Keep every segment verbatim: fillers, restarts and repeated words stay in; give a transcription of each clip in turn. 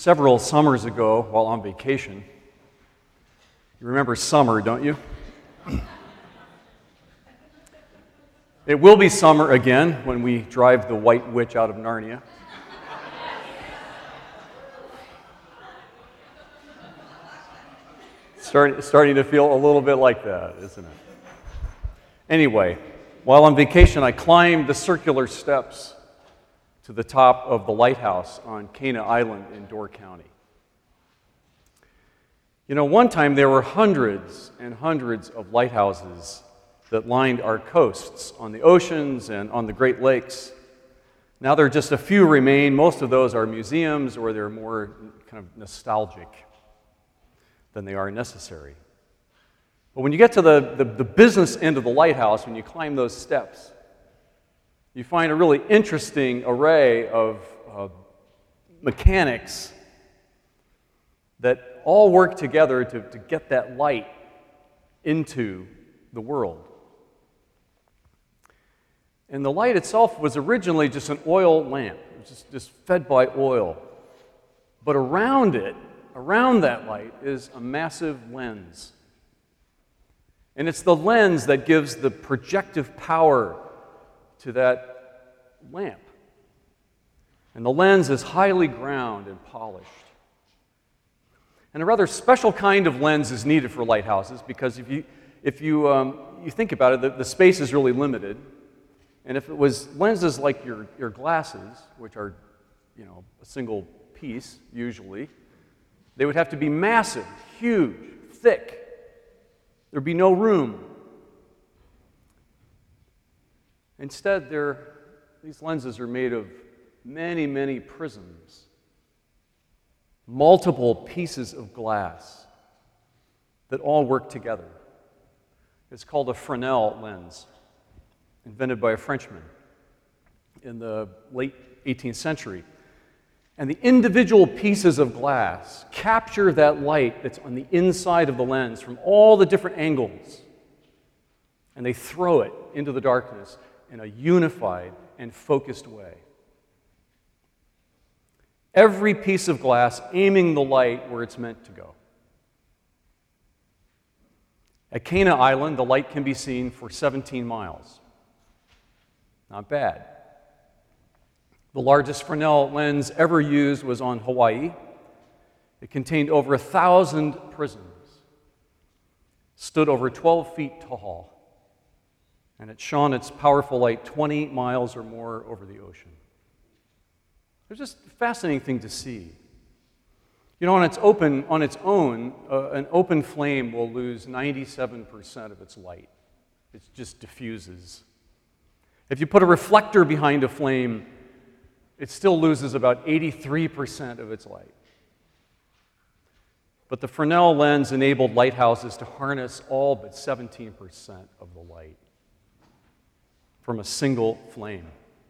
Several summers ago, while on vacation, you remember summer, don't you? It will be summer again when we drive the White Witch out of Narnia. Start, starting to feel a little bit like that, isn't it? Anyway, while on vacation, I climbed the circular steps to the top of the lighthouse on Cana Island in Door County. You know, one time there were hundreds and hundreds of lighthouses that lined our coasts on the oceans and on the Great Lakes. Now there are just a few remain. Most of those are museums, or they're more kind of nostalgic than they are necessary. But when you get to the, the, the business end of the lighthouse, when you climb those steps, you find a really interesting array of uh, mechanics that all work together to, to get that light into the world. And the light itself was originally just an oil lamp. It was just, just fed by oil. But around it, around that light, is a massive lens. And it's the lens that gives the projective power to that lamp. And the lens is highly ground and polished. And a rather special kind of lens is needed for lighthouses, because if you if you um, you think about it, the, the space is really limited. And if it was lenses like your, your glasses, which are, you know, a single piece usually, they would have to be massive, huge, thick. There'd be no room. Instead, they're, these lenses are made of many, many prisms, multiple pieces of glass that all work together. It's called a Fresnel lens, invented by a Frenchman in the late eighteenth century. And the individual pieces of glass capture that light that's on the inside of the lens from all the different angles, and they throw it into the darkness in a unified and focused way. Every piece of glass aiming the light where it's meant to go. At Cana Island, the light can be seen for seventeen miles. Not bad. The largest Fresnel lens ever used was on Hawaii. It contained over a thousand prisms, stood over twelve feet tall, and it shone its powerful light twenty miles or more over the ocean. It was just a fascinating thing to see. You know, on its open, on its own, uh, an open flame will lose ninety-seven percent of its light. It just diffuses. If you put a reflector behind a flame, it still loses about eighty-three percent of its light. But the Fresnel lens enabled lighthouses to harness all but seventeen percent of the light from a single flame.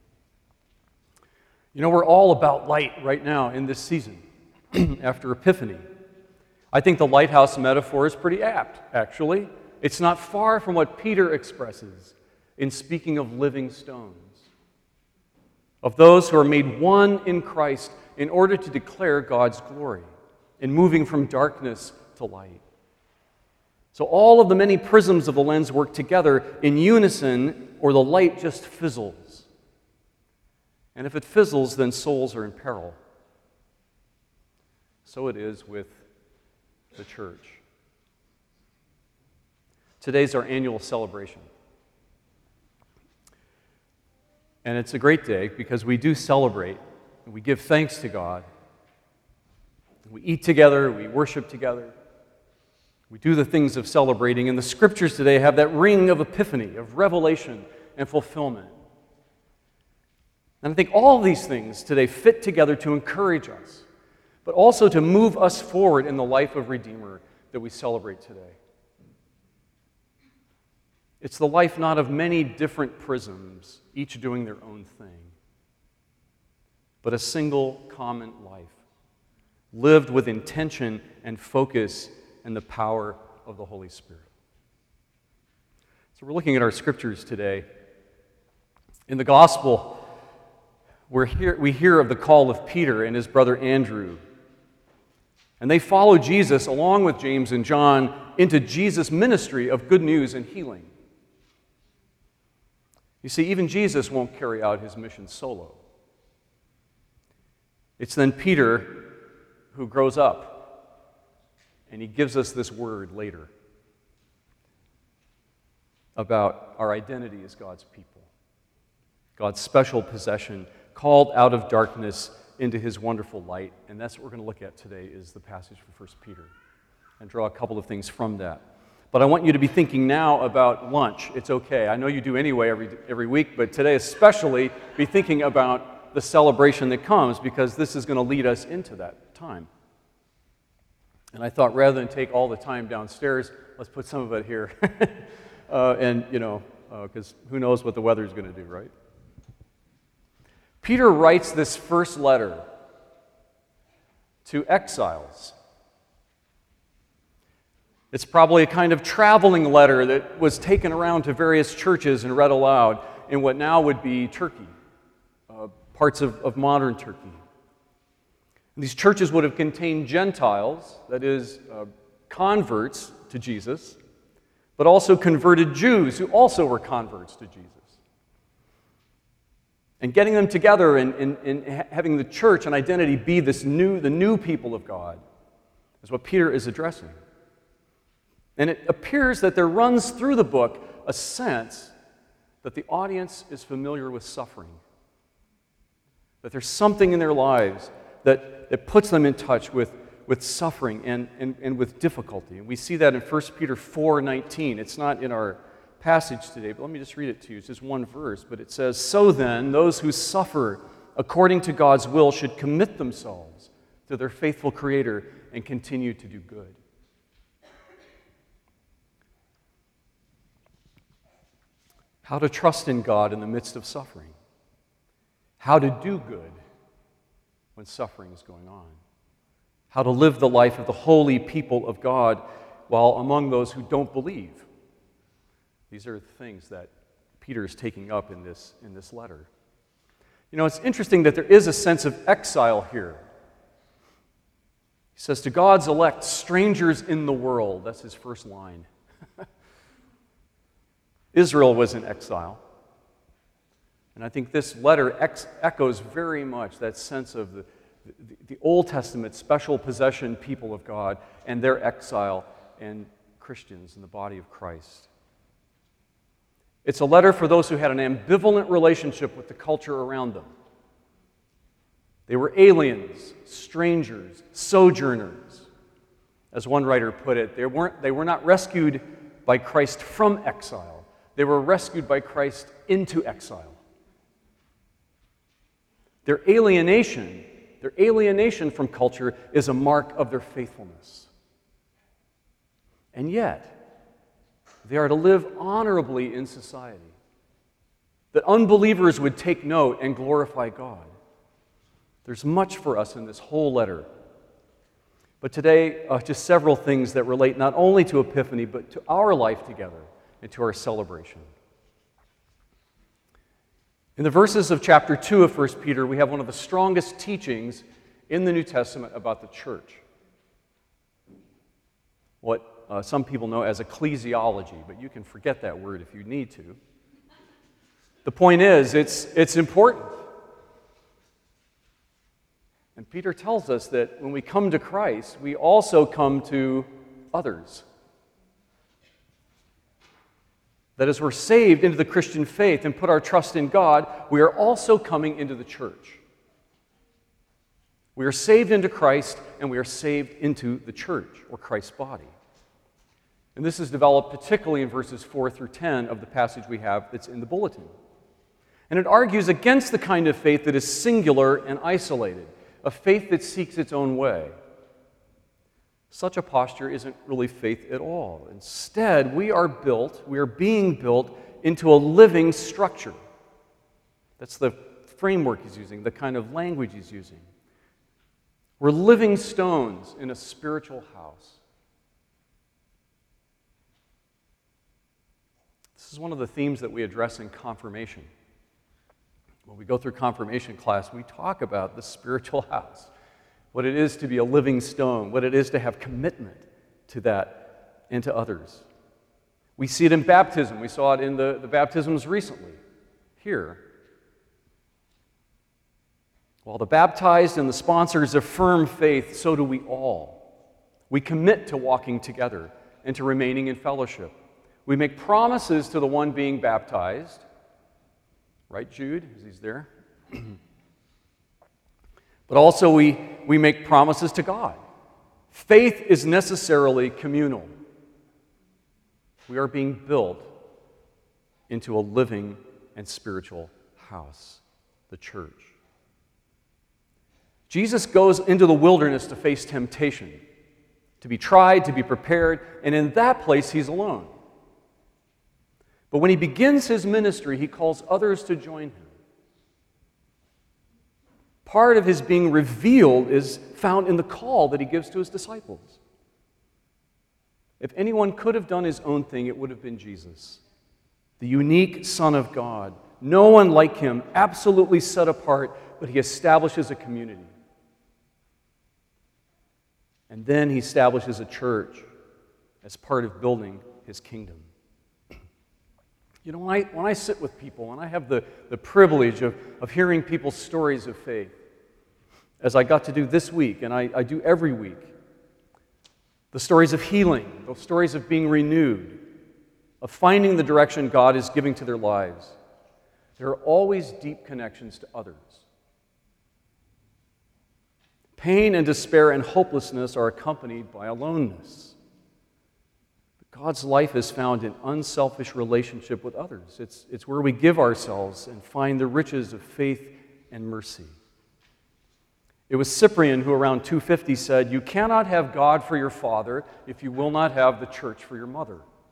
You know, we're all about light right now in this season, after Epiphany. I think the lighthouse metaphor is pretty apt, actually. It's not far from what Peter expresses in speaking of living stones, of those who are made one in Christ in order to declare God's glory, in moving from darkness to light. So all of the many prisms of the lens work together in unison, or the light just fizzles. And if it fizzles, then souls are in peril. So it is with the church. Today's our annual celebration. And it's a great day because we do celebrate and we give thanks to God. We eat together, we worship together. We do the things of celebrating, and the scriptures today have that ring of epiphany, of revelation and fulfillment. And I think all of these things today fit together to encourage us, but also to move us forward in the life of Redeemer that we celebrate today. It's the life not of many different prisms, each doing their own thing, but a single common life, lived with intention and focus and the power of the Holy Spirit. So we're looking at our scriptures today. In the gospel, we're here, we hear of the call of Peter and his brother Andrew And they follow Jesus along with James and John into Jesus' ministry of good news and healing. You see, even Jesus won't carry out his mission solo. It's then Peter who grows up, and he gives us this word later about our identity as God's people, God's special possession, called out of darkness into his wonderful light. And that's what we're going to look at today, is the passage from First Peter, and draw a couple of things from that. But I want you to be thinking now about lunch. It's okay. I know you do anyway every, every week, but today especially be thinking about the celebration that comes, because this is going to lead us into that time. And I thought, rather than take all the time downstairs, let's put some of it here. uh, and, you know, because uh, who knows what the weather's going to do, right? Peter writes this first letter to exiles. It's probably a kind of traveling letter that was taken around to various churches and read aloud in what now would be Turkey, uh, parts of, of modern Turkey. And these churches would have contained Gentiles, that is, uh, converts to Jesus, but also converted Jews who also were converts to Jesus. And getting them together and, and, and having the church and identity be this new, the new people of God is what Peter is addressing. And it appears that there runs through the book a sense that the audience is familiar with suffering, that there's something in their lives that, that puts them in touch with, with suffering and, and, and with difficulty. And we see that in First Peter four nineteen. It's not in our passage today, but let me just read it to you. It's just one verse, but it says, "So then, those who suffer according to God's will should commit themselves to their faithful Creator and continue to do good." How to trust in God in the midst of suffering. How to do good when suffering is going on. How to live the life of the holy people of God while among those who don't believe. These are the things that Peter is taking up in this, in this letter. You know, it's interesting that there is a sense of exile here. He says, to God's elect, strangers in the world. That's his first line. Israel was in exile. And I think this letter ex- echoes very much that sense of the, the, the Old Testament special possession people of God and their exile and Christians in the body of Christ. It's a letter for those who had an ambivalent relationship with the culture around them. They were aliens, strangers, sojourners. As one writer put it, they weren't, they were not rescued by Christ from exile. They were rescued by Christ into exile. Their alienation, their alienation from culture is a mark of their faithfulness. And yet, they are to live honorably in society, that unbelievers would take note and glorify God. There's much for us in this whole letter. But today, uh, just several things that relate not only to Epiphany, but to our life together and to our celebration. In the verses of chapter two of First Peter, we have one of the strongest teachings in the New Testament about the church. What uh, some people know as ecclesiology, but you can forget that word if you need to. The point is, it's, it's important. And Peter tells us that when we come to Christ, we also come to others. That as we're saved into the Christian faith and put our trust in God, we are also coming into the church. We are saved into Christ, and we are saved into the church, or Christ's body. And this is developed particularly in verses four through ten of the passage we have that's in the bulletin. And it argues against the kind of faith that is singular and isolated, a faith that seeks its own way. Such a posture isn't really faith at all. Instead, we are built, we are being built into a living structure. That's the framework he's using, the kind of language he's using. We're living stones in a spiritual house. This is one of the themes that we address in confirmation. When we go through confirmation class, we talk about the spiritual house. what it is to be a living stone, what it is to have commitment to that and to others. We see it in baptism. We saw it in the, the baptisms recently here. While the baptized and the sponsors affirm faith, so do we all. We commit to walking together and to remaining in fellowship. We make promises to the one being baptized. Right, Jude? Is he there? But also we, we make promises to God. Faith is necessarily communal. We are being built into a living and spiritual house, the church. Jesus goes into the wilderness to face temptation, to be tried, to be prepared, and in that place he's alone. But when he begins his ministry, he calls others to join him. Part of his being revealed is found in the call that he gives to his disciples. If anyone could have done his own thing, it would have been Jesus, the unique Son of God. No one like him, absolutely set apart, but he establishes a community. And then he establishes a church as part of building his kingdom. You know, when I, when I sit with people, and I have the, the privilege of, of hearing people's stories of faith, as I got to do this week, and I, I do every week, the stories of healing, the stories of being renewed, of finding the direction God is giving to their lives, there are always deep connections to others. Pain and despair and hopelessness are accompanied by aloneness. But God's life is found in unselfish relationship with others. It's, it's where we give ourselves and find the riches of faith and mercy. It was Cyprian who around two fifty said, "You cannot have God for your father if you will not have the church for your mother."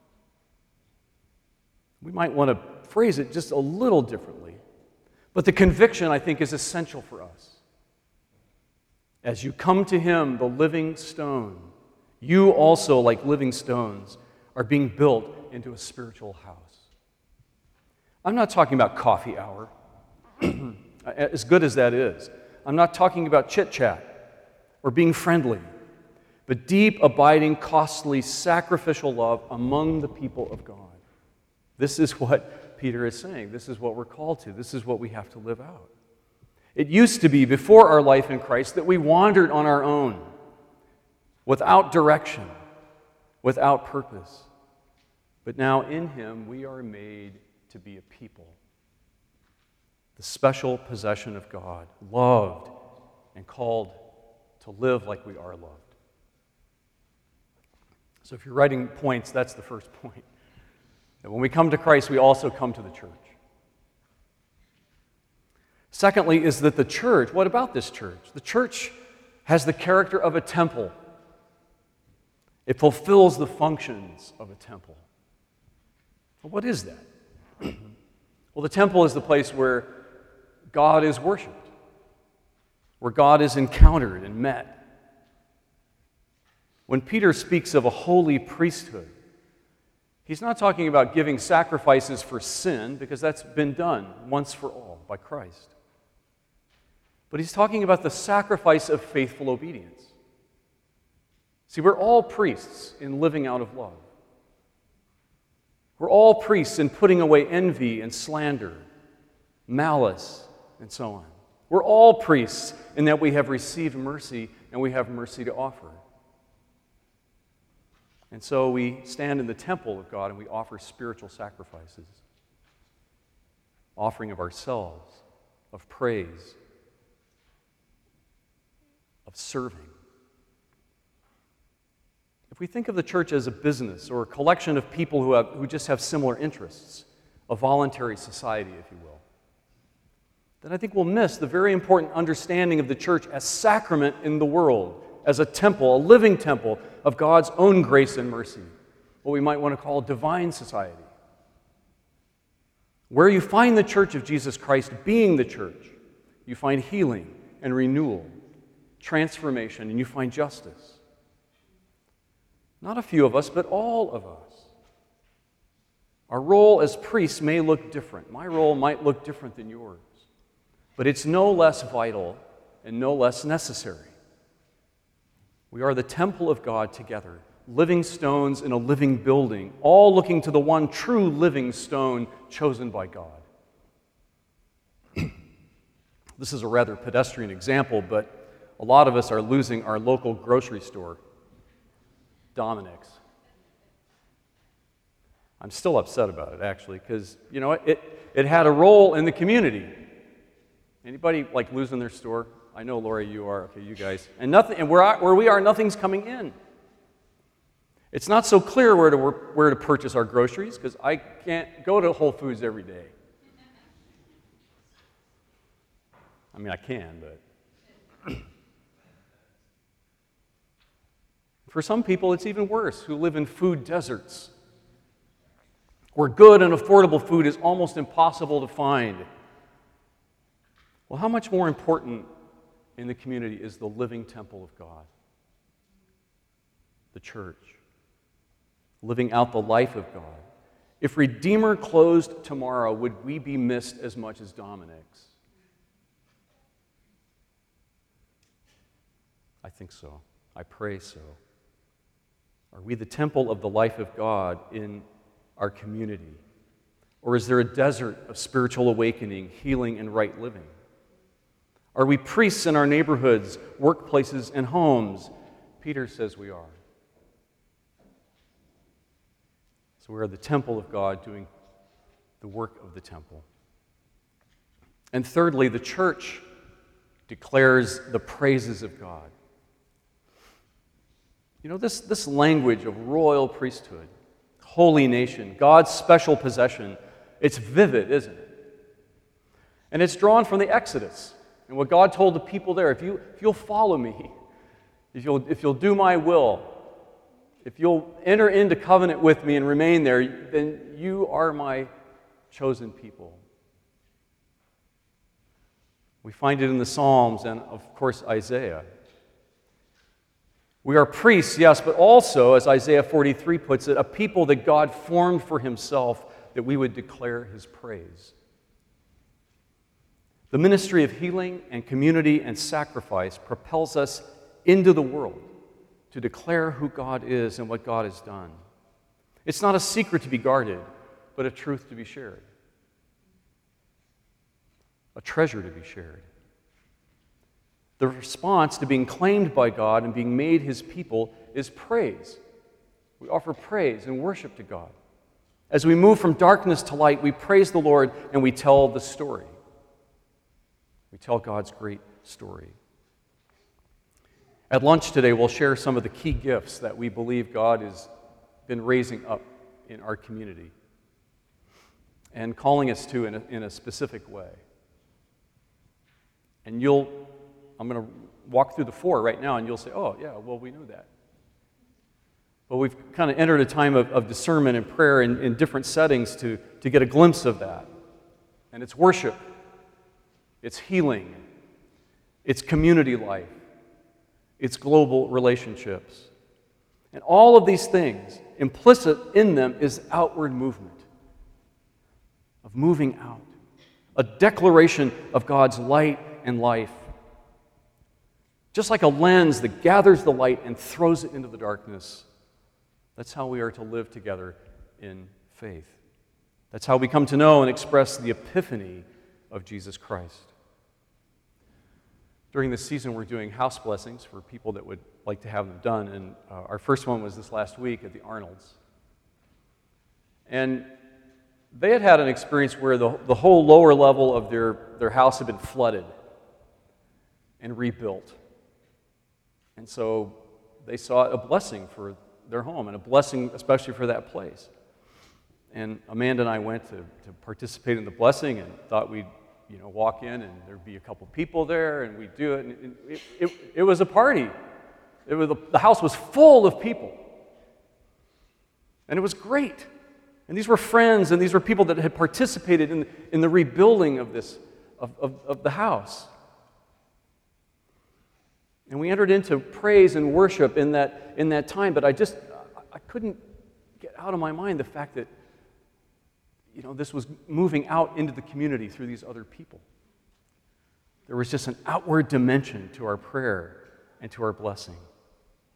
We might want to phrase it just a little differently, but the conviction, I think, is essential for us. As you come to him, the living stone, you also, like living stones, are being built into a spiritual house. I'm not talking about coffee hour, as good as that is. I'm not talking about chit-chat or being friendly, but deep, abiding, costly, sacrificial love among the people of God. This is what Peter is saying. This is what we're called to. This is what we have to live out. It used to be, before our life in Christ, that we wandered on our own, without direction, without purpose. But now in him, we are made to be a people, the special possession of God, loved and called to live like we are loved. So if you're writing points, that's the first point. That when we come to Christ, we also come to the church. Secondly, is that the church, what about this church? The church has the character of a temple. It fulfills the functions of a temple. Well, what is that? Well, the temple is the place where God is worshiped, where God is encountered and met. When Peter speaks of a holy priesthood, he's not talking about giving sacrifices for sin, because that's been done once for all by Christ. But he's talking about the sacrifice of faithful obedience. See, we're all priests in living out of love. We're all priests in putting away envy and slander, malice, and so on. We're all priests in that we have received mercy and we have mercy to offer. And so we stand in the temple of God and we offer spiritual sacrifices, offering of ourselves, of praise, of serving. If we think of the church as a business or a collection of people who, have, who just have similar interests, a voluntary society, if you will, then I think we'll miss the very important understanding of the church as sacrament in the world, as a temple, a living temple of God's own grace and mercy, what we might want to call divine society. Where you find the church of Jesus Christ being the church, you find healing and renewal, transformation, and you find justice. Not a few of us, but all of us. Our role as priests may look different. My role might look different than yours. But it's no less vital and no less necessary. We are the temple of God together, living stones in a living building, all looking to the one true living stone chosen by God. This is a rather pedestrian example, but a lot of us are losing our local grocery store, Dominic's. I'm still upset about it, actually, because, you know, it, it had a role in the community. Anybody, like, losing their store? I know, Lori, you are. Okay, you guys. And nothing, and where, I, where we are, nothing's coming in. It's not so clear where to, where to purchase our groceries, because I can't go to Whole Foods every day. I mean, I can, but... For some people, it's even worse, who live in food deserts, where good and affordable food is almost impossible to find. Well, how much more important in the community is the living temple of God, the church, living out the life of God? If Redeemer closed tomorrow, would we be missed as much as Dominic's? I think so. I pray so. Are we the temple of the life of God in our community? Or is there a desert of spiritual awakening, healing, and right living? Are we priests in our neighborhoods, workplaces, and homes? Peter says we are. So we are the temple of God doing the work of the temple. And thirdly, the church declares the praises of God. You know, this, this language of royal priesthood, holy nation, God's special possession, it's vivid, isn't it? And it's drawn from the Exodus and what God told the people there. If, you, if you'll follow me, if you'll, if you'll do my will, if you'll enter into covenant with me and remain there, then you are my chosen people. We find it in the Psalms and, of course, Isaiah. We are priests, yes, but also, as Isaiah forty-three puts it, a people that God formed for himself, that we would declare his praise. The ministry of healing and community and sacrifice propels us into the world to declare who God is and what God has done. It's not a secret to be guarded, but a truth to be shared. A treasure to be shared. The response to being claimed by God and being made his people is praise. We offer praise and worship to God. As we move from darkness to light, we praise the Lord and we tell the story. We tell God's great story. At lunch today, we'll share some of the key gifts that we believe God has been raising up in our community and calling us to in a, in a specific way. And you'll I'm going to walk through the four right now, and you'll say, oh, yeah, well, we knew that. But we've kind of entered a time of, of discernment and prayer in, in different settings to, to get a glimpse of that. And it's worship. It's healing. It's community life. It's global relationships. And all of these things, implicit in them is outward movement, of moving out, a declaration of God's light and life. Just like a lens that gathers the light and throws it into the darkness, that's how we are to live together in faith. That's how we come to know and express the epiphany of Jesus Christ. During this season, we're doing house blessings for people that would like to have them done, and uh, our first one was this last week at the Arnolds. And they had had an experience where the, the whole lower level of their, their house had been flooded and rebuilt. And so they saw a blessing for their home and a blessing especially for that place. And Amanda and I went to, to participate in the blessing and thought we'd you know, walk in and there'd be a couple people there and we'd do it. And it, it, it was a party. It was, the house was full of people. And it was great. And these were friends and these were people that had participated in, in the rebuilding of this, of, of, of the house. And we entered into praise and worship in that, in that time, but I just, I couldn't get out of my mind the fact that, you know, this was moving out into the community through these other people. There was just an outward dimension to our prayer and to our blessing.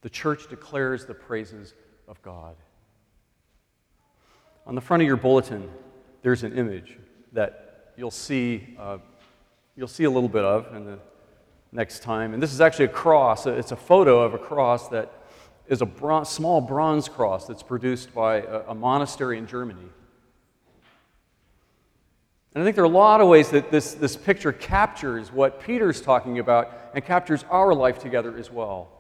The church declares the praises of God. On the front of your bulletin, there's an image that you'll see, uh, you'll see a little bit of in the next time. And this is actually a cross. It's a photo of a cross that is a bron- small bronze cross that's produced by a, a monastery in Germany. And I think there are a lot of ways that this, this picture captures what Peter's talking about and captures our life together as well.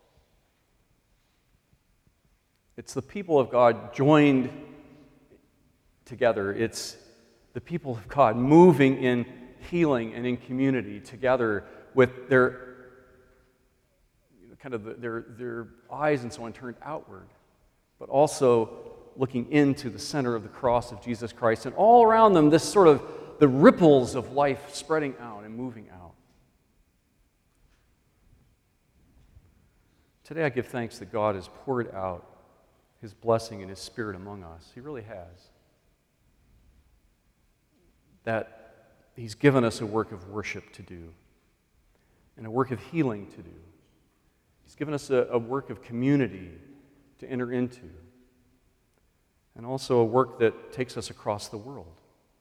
It's the people of God joined together. It's the people of God moving in healing and in community together with their you know, kind of the, their, their eyes and so on turned outward, but also looking into the center of the cross of Jesus Christ. And all around them, this sort of the ripples of life spreading out and moving out. Today I give thanks that God has poured out His blessing and His Spirit among us. He really has. That He's given us a work of worship to do and a work of healing to do. He's given us a, a work of community to enter into and also a work that takes us across the world.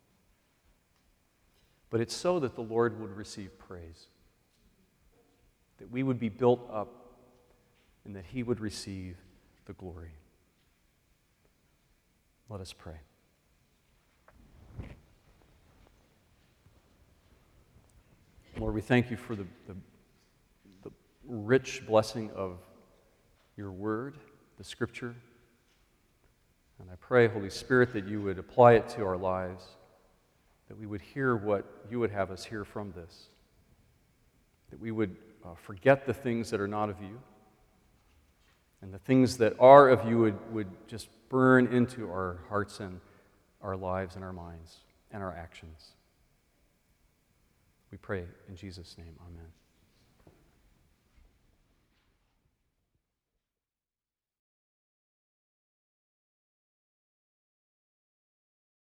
But it's so that the Lord would receive praise, that we would be built up and that He would receive the glory. Let us pray. Lord, we thank You for the, the, the rich blessing of Your Word, the Scripture. And I pray, Holy Spirit, that You would apply it to our lives, that we would hear what You would have us hear from this, that we would uh, forget the things that are not of You, and the things that are of You would, would just burn into our hearts and our lives and our minds and our actions. We pray in Jesus' name, amen.